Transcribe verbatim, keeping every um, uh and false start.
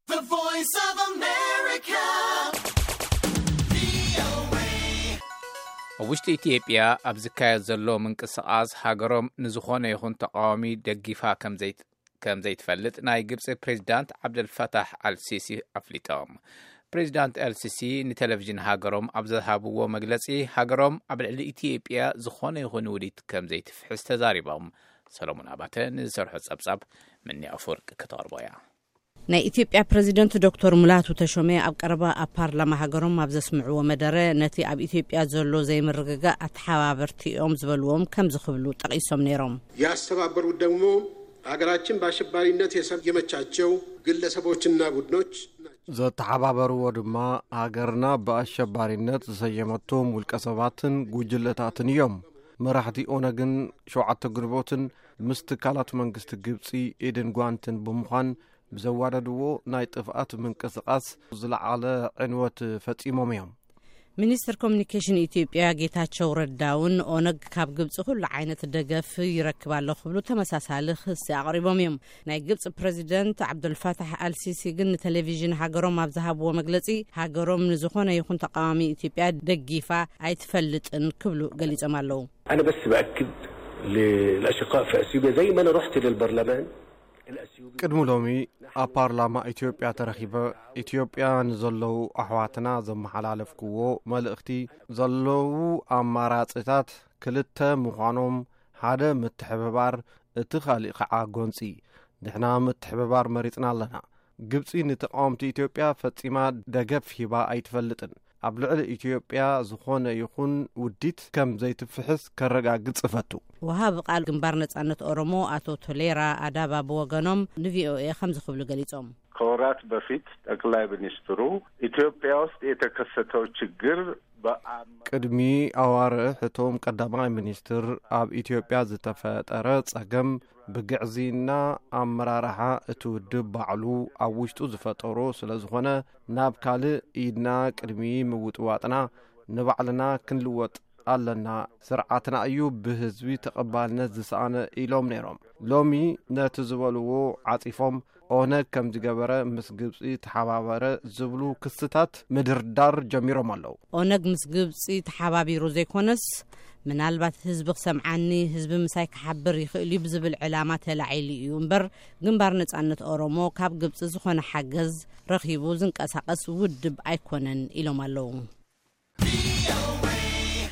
The Voice of America. ውሽጢ ኢትዮጵያ ኣብዝካየድ ዘሎ ምንቅስቃስ ሃገሮም ንዝኾነ ይኹን ተቃዋሚ ደጊፋ ከም ዘይት ከም ዘይትፈልጥ ናይ ግብጽ ፕሬዝዳንት ዓብደልፈታህ አልሲሲ ኣፍሊጦም። ፕሬዝዳንት አልሲሲ ንቴሌቪዥን ሃገሮም ኣብዝሃብዎ መግለጺ ሃገሮም ኣብ ልዕሊ ኢትዮጵያ ዝኾነ ይኹን ውዲት ከም ዘይትፍሕስ ተዛሪቦም። ሰሎሞን አባተ ንዝሰርሖ ጸብጻብ ምኒ ኣፈወርቅ ከተቕርቦያ። ናይ ኢትዮጵያ ፕሬዝዳንት ዶክተር ሙላቱ ተሾመ ኣብ ቀረባ ኣብ ፓርላማ ሃገሮም ኣብ ዘስምዕዎ መደረ ነቲ ኣብ ኢትዮጵያ ዘሎ ዘይምርግጋ ኣተሓባበርቲኦም ዝበልዎም ከም ዝኽብሉ ጠቂሶም ነይሮም። ያስተባበሩት ደግሞ ሀገራችን በአሸባሪነት የሰየመቻቸው ግለሰቦችና ቡድኖች ዘተሓባበሩዎ ድማ ሃገርና በአሸባሪነት ዝሰየመቶም ውልቀ ሰባትን ጉጅለታትን እዮም። መራሕቲ ኦነግን ሸውዓተ ግንቦትን ምስ ትካላት መንግስቲ ግብጺ ኢድን ጓንትን ብምዃን ብዘዋደድዎ ናይ ጥፍኣት ምንቅስቃስ ዝለዓለ ዕንወት ፈጺሞም እዮም። ሚኒስትር ኮሚኒኬሽን ኢትዮጵያ ጌታቸው ረዳውን ኦነግ ካብ ግብጽ ሁሉ ዓይነት ደገፍ ይረክብ ኣሎ ክብሉ ተመሳሳሊ ክስ ኣቕሪቦም እዮም። ናይ ግብጽ ፕሬዝዳንት ዓብደልፈታህ አልሲሲ ግን ቴሌቪዥን ሃገሮም ኣብ ዝሃብዎ መግለጺ ሃገሮም ንዝኾነ ይኹን ተቃዋሚ ኢትዮጵያ ደጊፋ ኣይትፈልጥን ክብሉ ገሊጾም ኣለዉ። أنا بس بأكد للأشقاء في أثيوبيا زي ما أنا رحت للبرلمان ቅድሚ ሎሚ ኣብ ፓርላማ ኢትዮጵያ ተረኺበ ኢትዮጵያ ንዘለዉ ኣሕዋትና ዘመሓላለፍክዎ መልእኽቲ ዘለዉ ኣማራጺታት ክልተ ምዃኖም ሓደ ምትሕብባር እቲ ኻሊእ ከዓ ጎንፂ ንሕና ምትሕብባር መሪጽና ኣለና። ግብጺ ንተቃወምቲ ኢትዮጵያ ፈጺማ ደገፍ ሂባ ኣይትፈልጥን። ኣብ ልዕሊ ኢትዮጵያ ዝኾነ ይኹን ውዲት ከም ዘይትፍሕስ ከረጋግጽ ፈቱ። ወሃብ ቃል ግንባር ነጻነት ኦሮሞ አቶ ቶሌራ አዳባ በወገኖም ንቪኦኤ ከም ዝኽብሉ ገሊጾም ከወራት በፊት ጠቅላይ ሚኒስትሩ ኢትዮጵያ ውስጥ የተከሰተው ችግር ቅድሚ ኣዋርዕ ሕቶም ቀዳማይ ሚኒስትር ኣብ ኢትዮጵያ ዝተፈጠረ ጸገም ብግዕዚና ኣመራርሓ እቲ ውድብ ባዕሉ ኣብ ውሽጡ ዝፈጠሮ ስለ ዝኾነ ናብ ካልእ ኢድና ቅድሚ ምውጥዋጥና ንባዕልና ክንልወጥ ኣለና ስርዓትና እዩ ብህዝቢ ተቐባልነት ዝሰኣነ ኢሎም ነይሮም። ሎሚ ነቲ ዝበልዎ ዓጺፎም ኦነግ ከም ዝገበረ ምስ ግብጺ ተሓባበረ ዝብሉ ክስታት ምድርዳር ጀሚሮም ኣለዉ። ኦነግ ምስ ግብጺ ተሓባቢሩ ዘይኮነስ ምናልባት ህዝቢ ክሰምዓኒ ህዝቢ ምሳይ ክሓብር ይኽእል እዩ ብዝብል ዕላማ ተላዒሉ እዩ እምበር ግንባር ነጻነት ኦሮሞ ካብ ግብጺ ዝኾነ ሓገዝ ረኺቡ ዝንቀሳቐስ ውድብ ኣይኮነን ኢሎም ኣለዉ።